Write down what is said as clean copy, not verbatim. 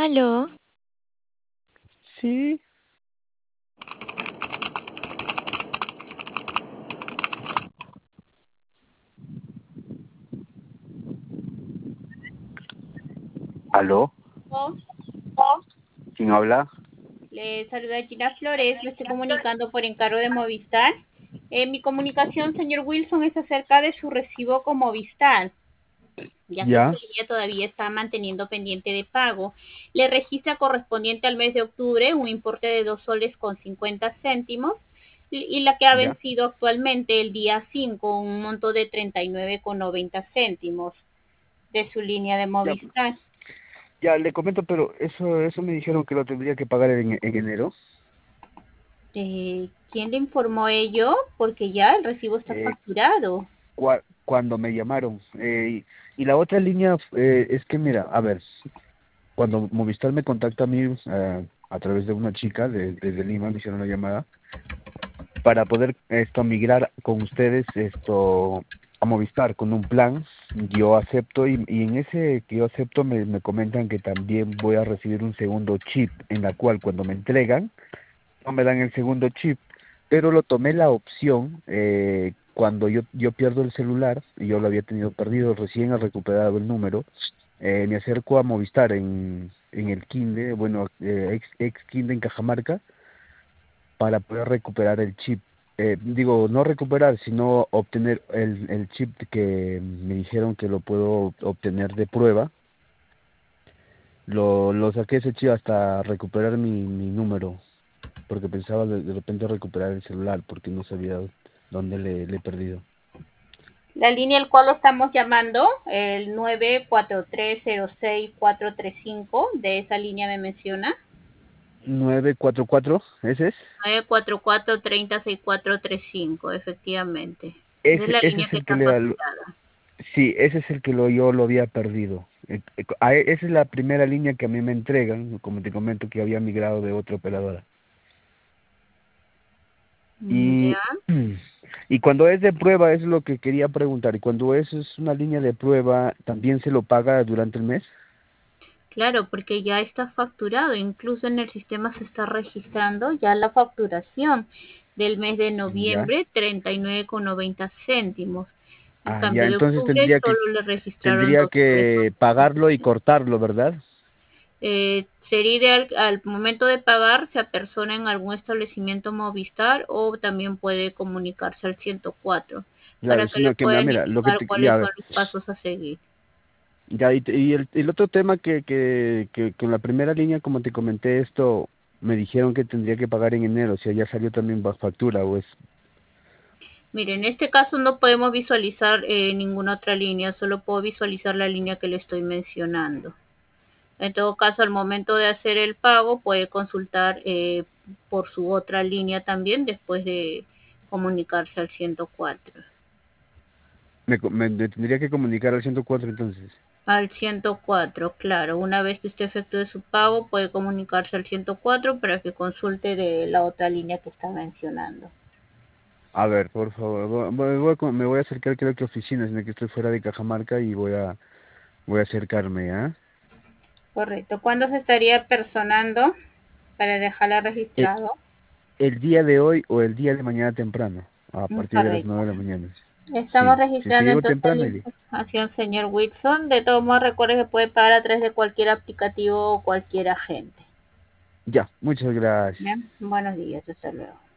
Aló, Sí, ¿aló? Oh, ¿Quién habla? le saluda Gina Flores, me estoy comunicando por encargo de Movistar. Mi comunicación, señor Wilson, es acerca de su recibo con Movistar, ya que su Ya, línea todavía está manteniendo pendiente de pago. Le registra correspondiente al mes de octubre un importe de 2 soles con 50 céntimos y la que ha ya, vencido actualmente el día 5, un monto de 39 con 90 céntimos de su línea de ya, Movistar. ya, le comento, pero eso me dijeron que lo tendría que pagar en enero. ¿Quién le informó ello? Porque ya el recibo está eh, facturado. Cuando me llamaron. Y la otra línea es que, mira, a ver, cuando Movistar me contacta a mí a través de una chica desde Lima, me hicieron una llamada para poder migrar con ustedes a Movistar con un plan. Yo acepto y en ese que yo acepto me comentan que también voy a recibir un segundo chip en la cual cuando me entregan no me dan el segundo chip, pero lo tomé la opción cuando yo pierdo el celular, y yo lo había tenido perdido, recién he recuperado el número, me acerco a Movistar en el Quinde, bueno, ex Quinde en Cajamarca, para poder recuperar el chip. Digo, no recuperar, sino obtener el chip que me dijeron que lo puedo obtener de prueba. Lo saqué ese chip hasta recuperar mi número, porque pensaba de repente recuperar el celular, porque no sabía dónde le he perdido. La línea al cual lo estamos llamando, el 94306-435, de esa línea me menciona. 944, ¿ese es? 944-306435, efectivamente. Esa es la Ese línea es que el que está facturada. sí, ese es el que yo lo había perdido. Esa es la primera línea que a mí me entregan, como te comento que había migrado de otra operadora. Y, Ya. y cuando es de prueba, es lo que quería preguntar, y cuando es una línea de prueba, ¿también se lo paga durante el mes? Claro, porque ya está facturado, incluso en el sistema se está registrando ya la facturación del mes de Ya. noviembre, 39,90 céntimos. En Ah, ya, cambio de entonces octubre solo le registraron tendría 2 soles con que pagarlo y 50. cortarlo, ¿verdad? Sería ideal al momento de pagar se apersona en algún establecimiento Movistar o también puede comunicarse al 104 Claro, para que le sino que, puedan mira, indicar cuáles ya, son los pasos a seguir. ya, y el otro tema que con la primera línea, como te comenté esto, me dijeron que tendría que pagar en enero, o sea, ya salió también bajo factura, o es, Mire, en este caso no podemos visualizar ninguna otra línea, solo puedo visualizar la línea que le estoy mencionando. En todo caso, al momento de hacer el pago, puede consultar por su otra línea también después de comunicarse al 104. me tendría que comunicar al 104 entonces. Al 104, claro. Una vez que usted efectúe su pago, puede comunicarse al 104 para que consulte de la otra línea que está mencionando. A ver, por favor, me voy a acercar, creo que a oficinas, en el que estoy fuera de Cajamarca, y voy a acercarme, ¿ah? Correcto. ¿Cuándo se estaría personando para dejarla El, registrado? el día de hoy o el día de mañana temprano, a partir de las Correcto. 9 de la mañana. Estamos Sí, si te registrando llego entonces la temprano, información, señor Whitson. De todos modos, recuerde que puede pagar a través de cualquier aplicativo o cualquier agente. ya, muchas gracias. Bien, buenos días, hasta luego.